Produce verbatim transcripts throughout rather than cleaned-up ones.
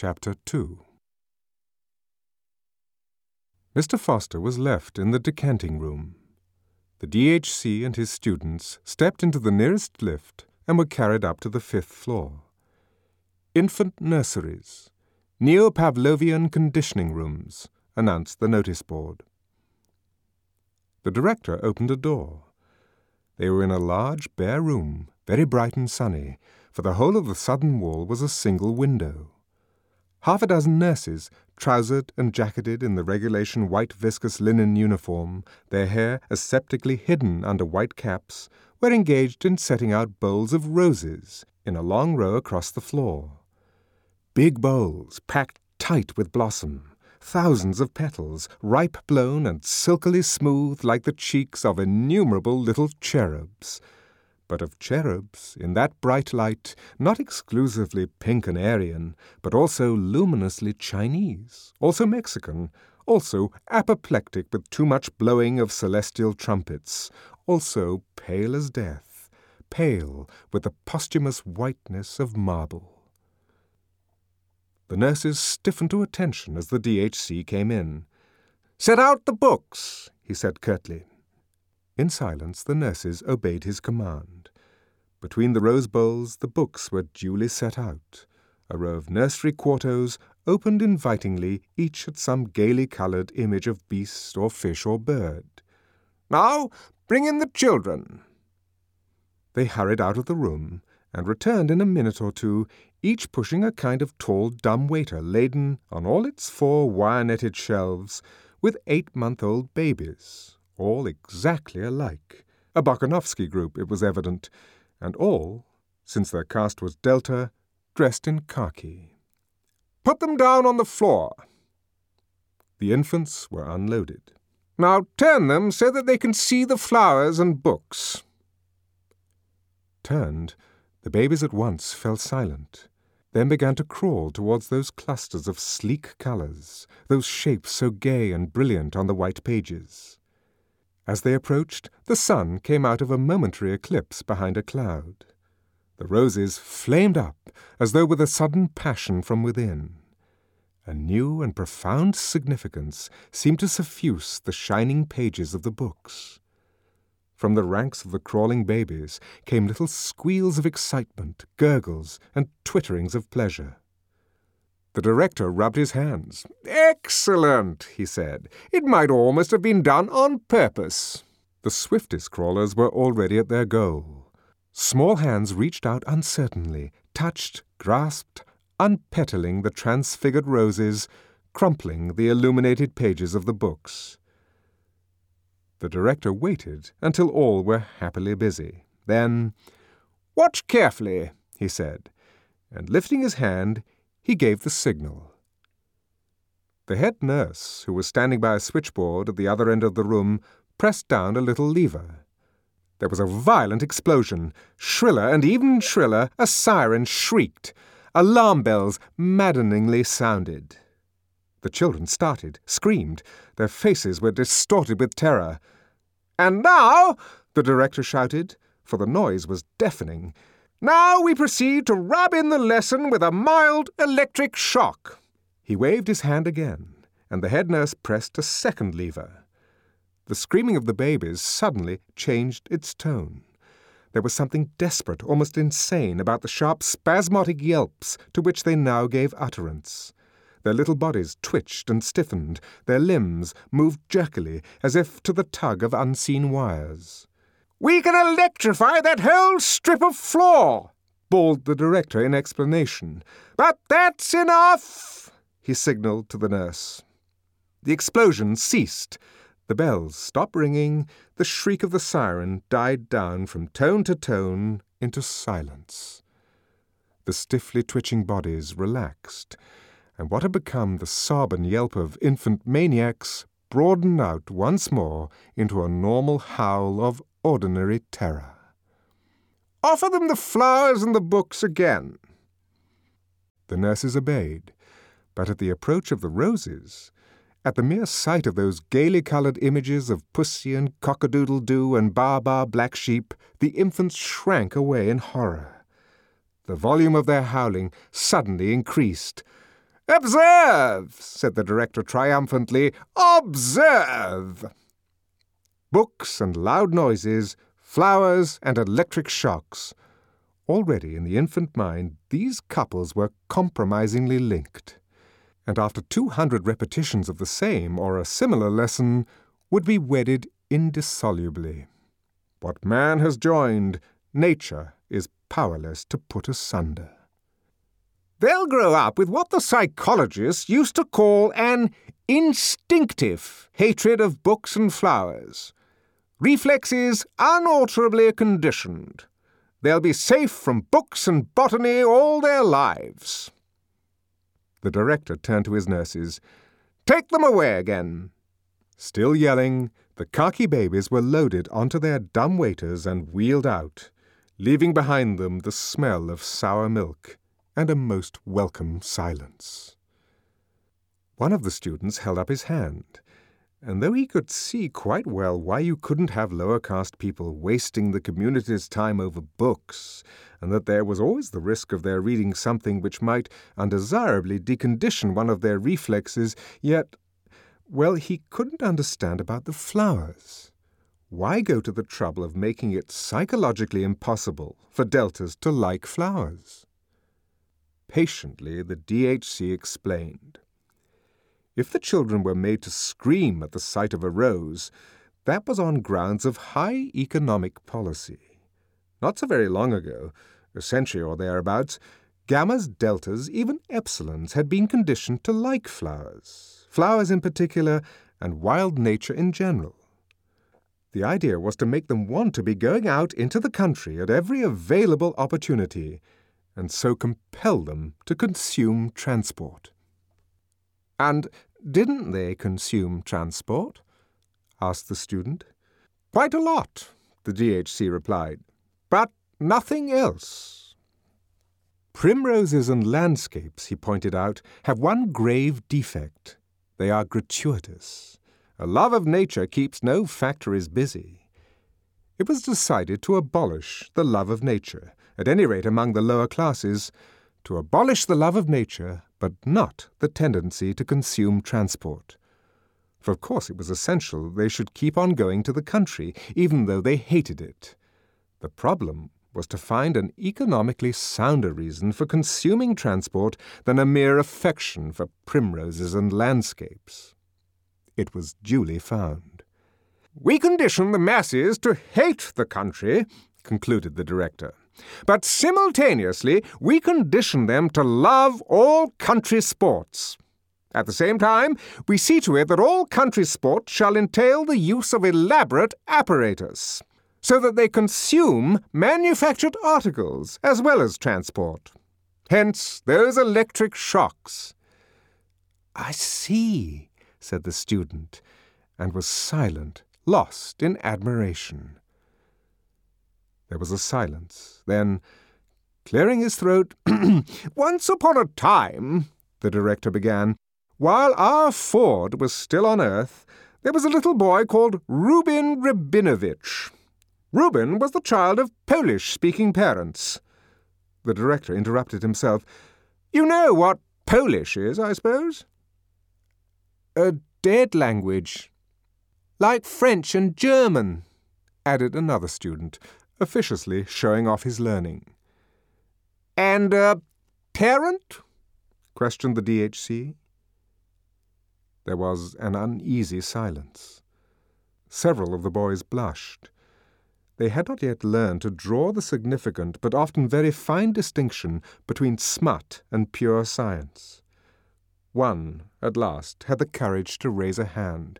Chapter two. Mister Foster was left in the decanting room. The D H C and his students stepped into the nearest lift and were carried up to the fifth floor. Infant nurseries, Neo-Pavlovian conditioning rooms, announced the notice board. The director opened a door. They were in a large, bare room, very bright and sunny, for the whole of the southern wall was a single window. Half a dozen nurses, trousered and jacketed in the regulation white viscous linen uniform, their hair aseptically hidden under white caps, were engaged in setting out bowls of roses in a long row across the floor. Big bowls, packed tight with blossom, thousands of petals, ripe blown and silkily smooth like the cheeks of innumerable little cherubs. But of cherubs, in that bright light, not exclusively pink and Aryan, but also luminously Chinese, also Mexican, also apoplectic with too much blowing of celestial trumpets, also pale as death, pale with the posthumous whiteness of marble. The nurses stiffened to attention as the D H C came in. "Set out the books," he said curtly. In silence the nurses obeyed his command. Between the rose bowls the books were duly set out. A row of nursery quartos opened invitingly, each at some gaily coloured image of beast or fish or bird. "Now bring in the children." They hurried out of the room and returned in a minute or two, each pushing a kind of tall dumb waiter laden, on all its four wire-netted shelves, with eight-month-old babies, all exactly alike. A Bokanovsky group, it was evident, and all, since their caste was Delta, dressed in khaki. "Put them down on the floor." The infants were unloaded. "Now turn them so that they can see the flowers and books." Turned, the babies at once fell silent, then began to crawl towards those clusters of sleek colours, those shapes so gay and brilliant on the white pages. As they approached, the sun came out of a momentary eclipse behind a cloud. The roses flamed up as though with a sudden passion from within. A new and profound significance seemed to suffuse the shining pages of the books. From the ranks of the crawling babies came little squeals of excitement, gurgles, and twitterings of pleasure. The director rubbed his hands. "Excellent," he said. "It might almost have been done on purpose." The swiftest crawlers were already at their goal. Small hands reached out uncertainly, touched, grasped, unpetaling the transfigured roses, crumpling the illuminated pages of the books. The director waited until all were happily busy. Then, "Watch carefully," he said, and lifting his hand, he gave the signal. The head nurse, who was standing by a switchboard at the other end of the room, pressed down a little lever. There was a violent explosion. Shriller and even shriller, a siren shrieked. Alarm bells maddeningly sounded. The children started, screamed. Their faces were distorted with terror. "And now," the director shouted, for the noise was deafening, "now we proceed to rub in the lesson with a mild electric shock." He waved his hand again, and the head nurse pressed a second lever. The screaming of the babies suddenly changed its tone. There was something desperate, almost insane, about the sharp, spasmodic yelps to which they now gave utterance. Their little bodies twitched and stiffened, their limbs moved jerkily, as if to the tug of unseen wires. "We can electrify that whole strip of floor," bawled the director in explanation. "But that's enough," he signalled to the nurse. The explosion ceased. The bells stopped ringing. The shriek of the siren died down from tone to tone into silence. The stiffly twitching bodies relaxed, and what had become the sob and yelp of infant maniacs broadened out once more into a normal howl of ordinary terror. "Offer them the flowers and the books again." The nurses obeyed, but at the approach of the roses, at the mere sight of those gaily coloured images of pussy and cock-a-doodle-doo and ba-ba black sheep, the infants shrank away in horror. The volume of their howling suddenly increased. "Observe," said the director triumphantly. "Observe!" Books and loud noises, flowers and electric shocks. Already in the infant mind, these couples were compromisingly linked, and after two hundred repetitions of the same or a similar lesson, would be wedded indissolubly. What man has joined, nature is powerless to put asunder. They'll grow up with what the psychologists used to call an instinctive hatred of books and flowers. Reflexes unalterably conditioned. They'll be safe from books and botany all their lives. The director turned to his nurses. "Take them away again." Still yelling, the khaki babies were loaded onto their dumb waiters and wheeled out, leaving behind them the smell of sour milk and a most welcome silence. One of the students held up his hand, and though he could see quite well why you couldn't have lower-caste people wasting the community's time over books, and that there was always the risk of their reading something which might undesirably decondition one of their reflexes, yet, well, he couldn't understand about the flowers. Why go to the trouble of making it psychologically impossible for deltas to like flowers? Patiently, the D H C explained. If the children were made to scream at the sight of a rose, that was on grounds of high economic policy. Not so very long ago, a century or thereabouts, gammas, deltas, even epsilons had been conditioned to like flowers, flowers in particular, and wild nature in general. The idea was to make them want to be going out into the country at every available opportunity, and so compel them to consume transport. "And didn't they consume transport?" asked the student. "Quite a lot," the D H C replied, "but nothing else." Primroses and landscapes, he pointed out, have one grave defect. They are gratuitous. A love of nature keeps no factories busy. It was decided to abolish the love of nature, at any rate among the lower classes, to abolish the love of nature, but not the tendency to consume transport. For of course it was essential they should keep on going to the country, even though they hated it. The problem was to find an economically sounder reason for consuming transport than a mere affection for primroses and landscapes. It was duly found. "We condition the masses to hate the country," concluded the director. "But simultaneously we condition them to love all country sports. At the same time, we see to it that all country sports shall entail the use of elaborate apparatus, so that they consume manufactured articles as well as transport. Hence those electric shocks." "I see," said the student, and was silent, lost in admiration. There was a silence. Then, clearing his throat, "Once upon a time," the director began, "while our Ford was still on earth, there was a little boy called Rubin Rabinovich. Rubin was the child of Polish-speaking parents." The director interrupted himself. "You know what Polish is, I suppose?" "A dead language. Like French and German," added another student, officiously showing off his learning. "And a parent?" questioned the D H C. There was an uneasy silence. Several of the boys blushed. They had not yet learned to draw the significant but often very fine distinction between smut and pure science. One, at last, had the courage to raise a hand.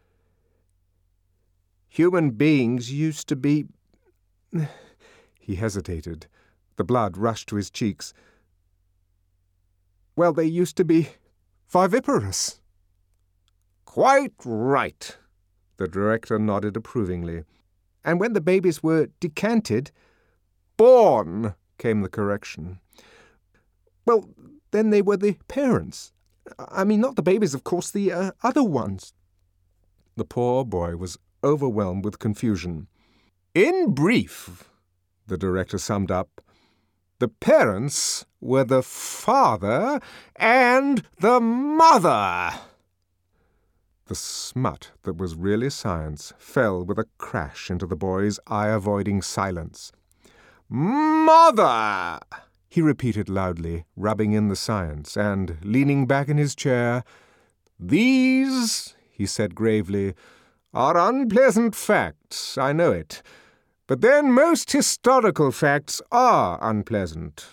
"Human beings used to be—" He hesitated. The blood rushed to his cheeks. "Well, they used to be viviparous." "Quite right," the director nodded approvingly. "And when the babies were decanted—" "Born," came the correction. "Well, then they were the parents. I mean, not the babies, of course, the uh, other ones." The poor boy was overwhelmed with confusion. "In brief," the director summed up, The parents were the father and the mother. The smut that was really science fell with a crash into the boy's eye-avoiding silence. "Mother!" he repeated loudly, rubbing in the science, and, leaning back in his chair, "These," he said gravely, "are unpleasant facts, I know it. But then most historical facts are unpleasant."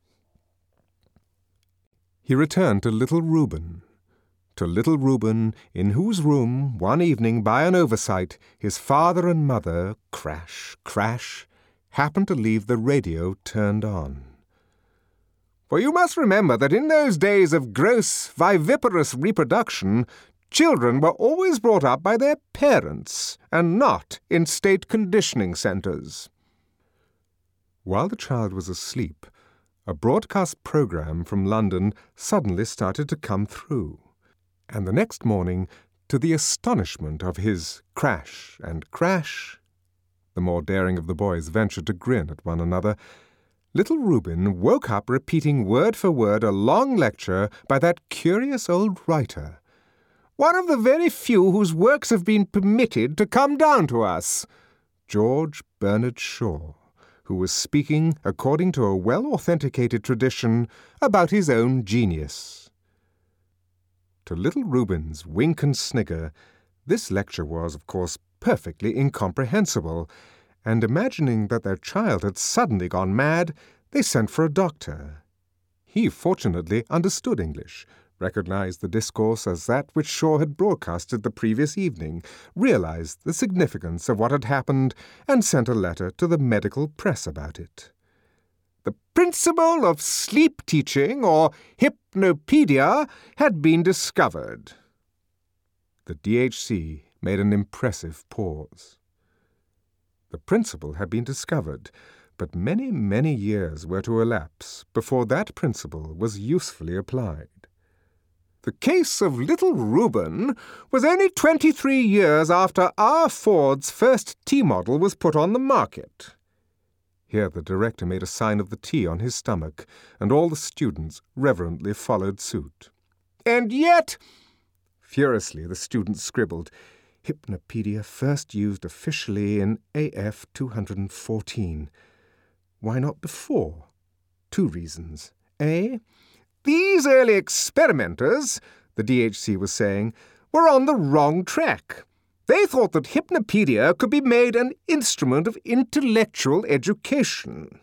He returned to little Reuben, to little Reuben, in whose room, one evening by an oversight, his father and mother, crash, crash, happened to leave the radio turned on. For you must remember that in those days of gross, viviparous reproduction, children were always brought up by their parents, and not in state conditioning centres. While the child was asleep, a broadcast programme from London suddenly started to come through, and the next morning, to the astonishment of his crash and crash, the more daring of the boys ventured to grin at one another, little Reuben woke up repeating word for word a long lecture by that curious old writer, one of the very few whose works have been permitted to come down to us, George Bernard Shaw, who was speaking, according to a well-authenticated tradition, about his own genius. To little Reuben's wink and snigger, this lecture was, of course, perfectly incomprehensible, and imagining that their child had suddenly gone mad, they sent for a doctor. He fortunately understood English, recognized the discourse as that which Shaw had broadcasted the previous evening, realized the significance of what had happened, and sent a letter to the medical press about it. The principle of sleep teaching, or hypnopedia, had been discovered. The D H C made an impressive pause. The principle had been discovered, but many, many years were to elapse before that principle was usefully applied. The case of little Reuben was only twenty-three years after our Ford's first T-model was put on the market. Here the director made a sign of the T on his stomach, and all the students reverently followed suit. And yet, furiously the students scribbled, Hypnopedia first used officially in A F two fourteen. Why not before? Two reasons. A. These early experimenters, the D H C was saying, were on the wrong track. They thought that Hypnopedia could be made an instrument of intellectual education.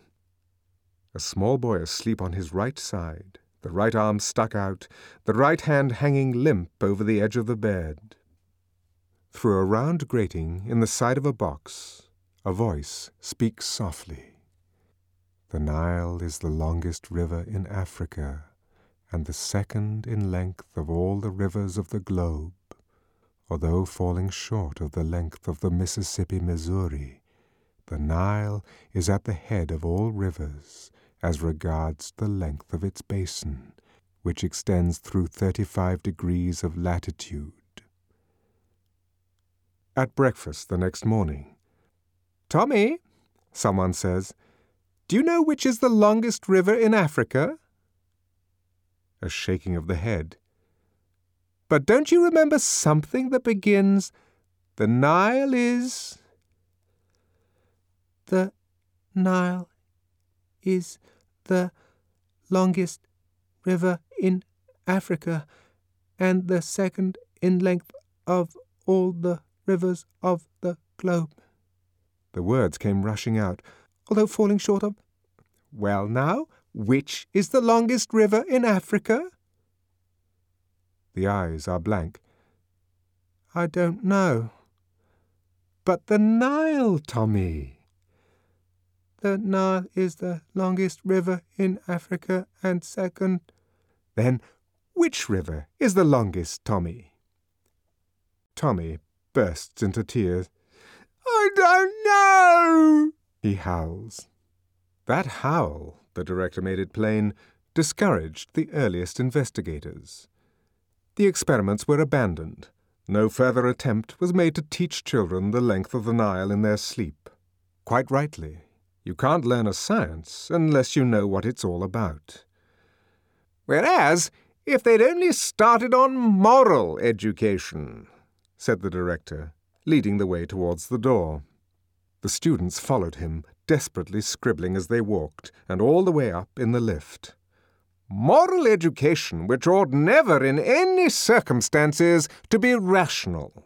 A small boy asleep on his right side, the right arm stuck out, the right hand hanging limp over the edge of the bed. Through a round grating in the side of a box, a voice speaks softly. The Nile is the longest river in Africa, and the second in length of all the rivers of the globe, although falling short of the length of the Mississippi, Missouri. The Nile is at the head of all rivers as regards the length of its basin, which extends through thirty-five degrees of latitude. At breakfast the next morning, "Tommy," someone says, "do you know which is the longest river in Africa?" A shaking of the head. "But don't you remember something that begins, 'The Nile is'?" "The Nile is the longest river in Africa, and the second in length of all the rivers of the globe." The words came rushing out, although falling short of, "Well now, which is the longest river in Africa?" The eyes are blank. "I don't know." "But the Nile, Tommy." "The Nile is the longest river in Africa and second." "Then which river is the longest, Tommy?" Tommy bursts into tears. "I don't know," he howls. That howl, the director made it plain, discouraged the earliest investigators. The experiments were abandoned. No further attempt was made to teach children the length of the Nile in their sleep. Quite rightly. You can't learn a science unless you know what it's all about. Whereas, if they'd only started on moral education, said the director, leading the way towards the door. The students followed him, desperately scribbling as they walked, and all the way up in the lift. Moral education which ought never in any circumstances to be rational.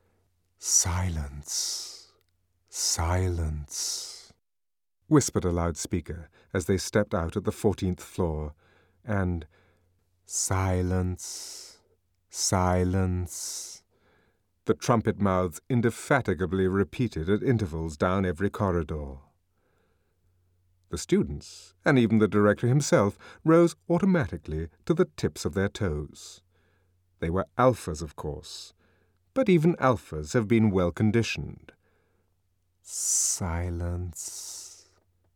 Silence, silence, whispered a loudspeaker as they stepped out at the fourteenth floor, and silence, silence, the trumpet mouths indefatigably repeated at intervals down every corridor. The students, and even the director himself, rose automatically to the tips of their toes. They were alphas, of course, but even alphas have been well conditioned. Silence,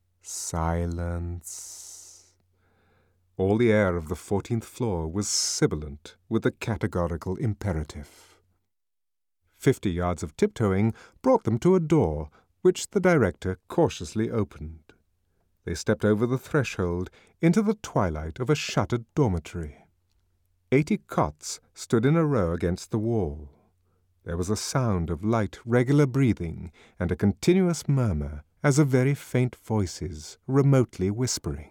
silence. All the air of the fourteenth floor was sibilant with the categorical imperative. Fifty yards of tiptoeing brought them to a door, which the director cautiously opened. They stepped over the threshold into the twilight of a shuttered dormitory. Eighty cots stood in a row against the wall. There was a sound of light, regular breathing, and a continuous murmur, as of very faint voices remotely whispering.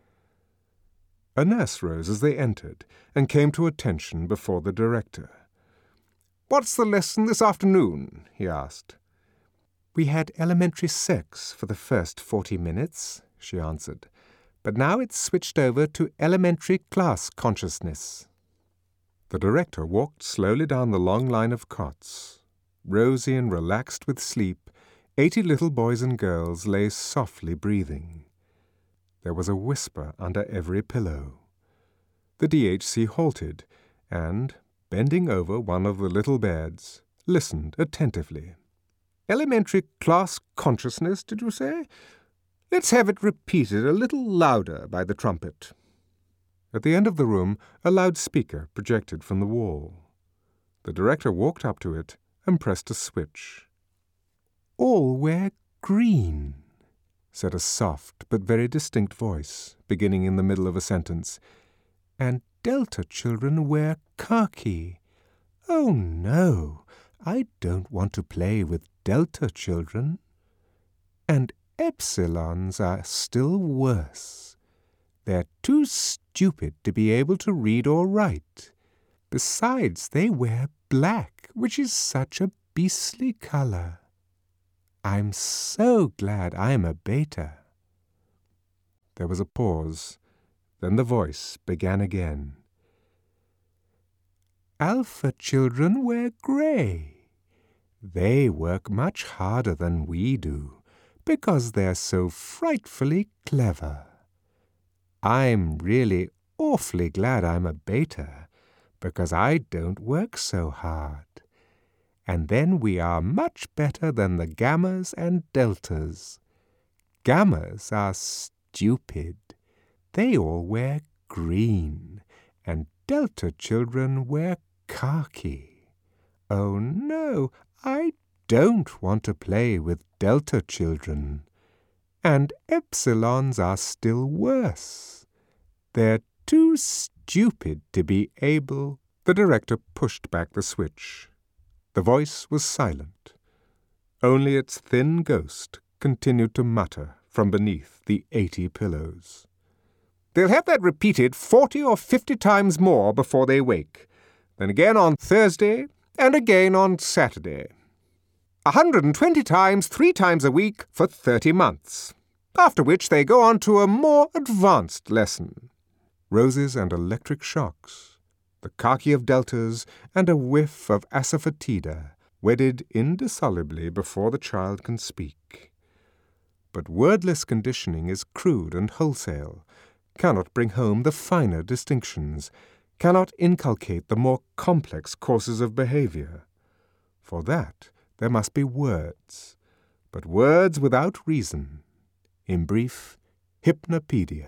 A nurse rose as they entered, and came to attention before the director. "What's the lesson this afternoon?" he asked. "We had elementary sex for the first forty minutes," she answered, "but now it's switched over to elementary class consciousness." The director walked slowly down the long line of cots. Rosy and relaxed with sleep, eighty little boys and girls lay softly breathing. There was a whisper under every pillow. The D H C halted, and, bending over one of the little beds, listened attentively. "Elementary class consciousness, did you say? Let's have it repeated a little louder by the trumpet." At the end of the room, a loudspeaker projected from the wall. The director walked up to it and pressed a switch. "All wear green," said a soft but very distinct voice, beginning in the middle of a sentence, "and Delta children wear khaki. Oh, no, I don't want to play with Delta children. And Epsilons are still worse. They're too stupid to be able to read or write. Besides, they wear black, which is such a beastly color. I'm so glad I'm a beta." There was a pause. Then the voice began again. "Alpha children wear gray. They work much harder than we do, because they're so frightfully clever. I'm really awfully glad I'm a beta, because I don't work so hard. And then we are much better than the gammas and deltas. Gammas are stupid. They all wear green, and Delta children wear khaki. Oh, no, I don't want to play with Delta children. And Epsilons are still worse. They're too stupid to be able—" The director pushed back the switch. The voice was silent. Only its thin ghost continued to mutter from beneath the eighty pillows. "They'll have that repeated forty or fifty times more before they wake, then again on Thursday, and again on Saturday. A hundred and twenty times three times a week for thirty months, after which they go on to a more advanced lesson. Roses and electric shocks, the khaki of deltas, and a whiff of asafoetida, wedded indissolubly before the child can speak. But wordless conditioning is crude and wholesale, cannot bring home the finer distinctions, cannot inculcate the more complex courses of behavior. For that there must be words, but words without reason. In brief, hypnopedia.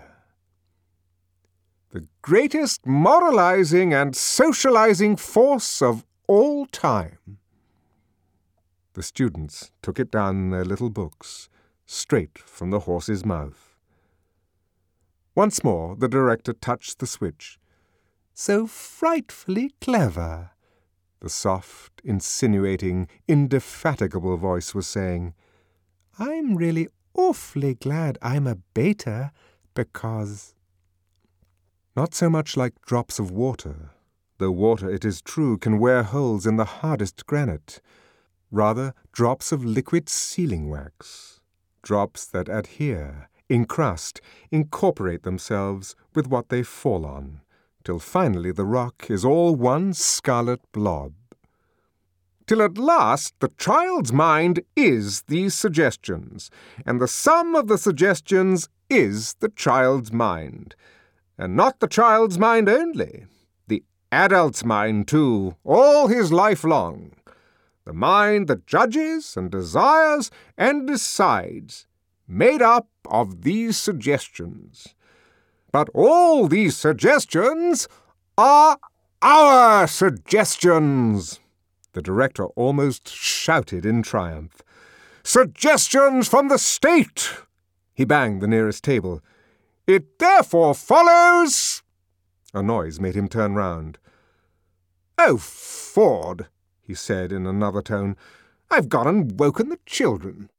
The greatest moralizing and socializing force of all time." The students took it down in their little books, straight from the horse's mouth. Once more the director touched the switch. "So frightfully clever," the soft, insinuating, indefatigable voice was saying. "I'm really awfully glad I'm a beta, because—" Not so much like drops of water, though water, it is true, can wear holes in the hardest granite. Rather, drops of liquid sealing wax, drops that adhere, encrust, incorporate themselves with what they fall on, till finally the rock is all one scarlet blob. Till at last the child's mind is these suggestions, and the sum of the suggestions is the child's mind. And not the child's mind only, the adult's mind too, all his life long. The mind that judges and desires and decides, made up of these suggestions. But all these suggestions are our suggestions!" The director almost shouted in triumph. "Suggestions from the state!" He banged the nearest table. "It therefore follows—" A noise made him turn round. "Oh, Ford," he said in another tone, "I've gone and woken the children.